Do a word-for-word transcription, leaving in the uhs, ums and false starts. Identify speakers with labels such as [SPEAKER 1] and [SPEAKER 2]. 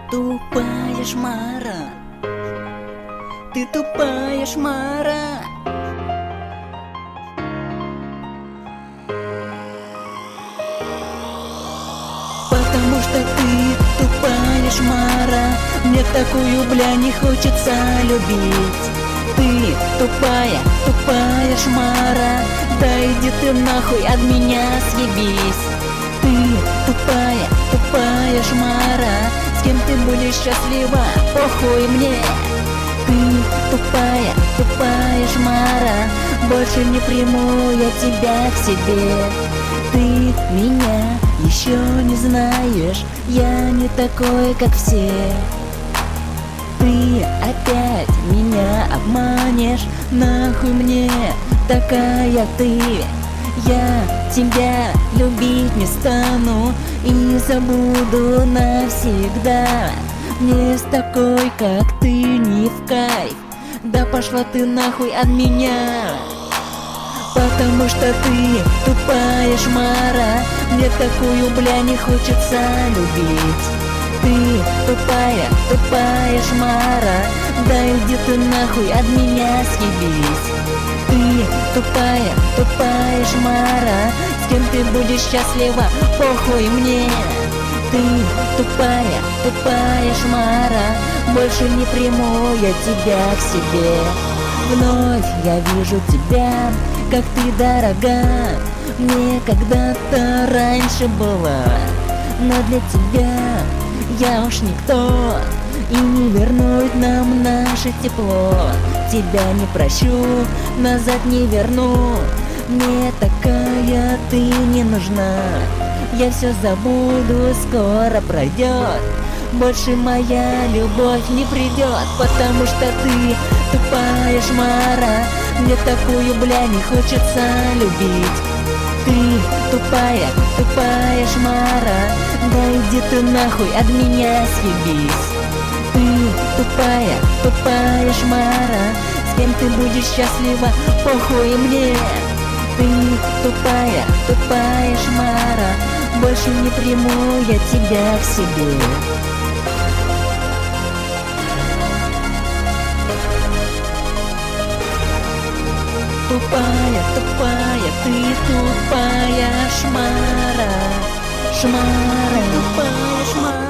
[SPEAKER 1] Тупая шмара, ты тупая шмара. Потому что ты тупая шмара, мне такую, бля, не хочется любить. Ты тупая, тупая шмара, да иди ты нахуй от меня съебись. Ты тупая, тупая шмара, с кем ты будешь счастлива, похуй мне. Ты тупая, тупая шмара, больше не приму я тебя к себе. Ты меня еще не знаешь, я не такой, как все. Ты опять меня обманешь, нахуй мне такая ты. Я тебя любить не стану и забуду навсегда. Мне с такой, как ты, не в кайф, да пошла ты нахуй от меня. Потому что ты тупая шмара, мне такую, бля, не хочется любить. Ты тупая, тупая шмара, да иди ты нахуй от меня съебись. Ты тупая, тупая шмара, с кем ты будешь счастлива, похуй мне. Ты тупая, тупая шмара, больше не приму я тебя к себе. Вновь я вижу тебя, как ты дорога, мне когда-то раньше была. Но для тебя я уж никто, и не вернуть нам наше тепло. Тебя не прощу, назад не верну, мне такая ты не нужна. Я все забуду, скоро пройдет, больше моя любовь не придет. Потому что ты тупая шмара, мне такую, бля, не хочется любить. Ты тупая, тупая шмара, да иди ты нахуй от меня съебись. Ты тупая, тупая шмара, с кем ты будешь счастлива, похуй мне. Ты тупая, тупая шмара, больше не приму я тебя к себе. Тупая, тупая, ты тупая шмара, шмара, тупая шмара.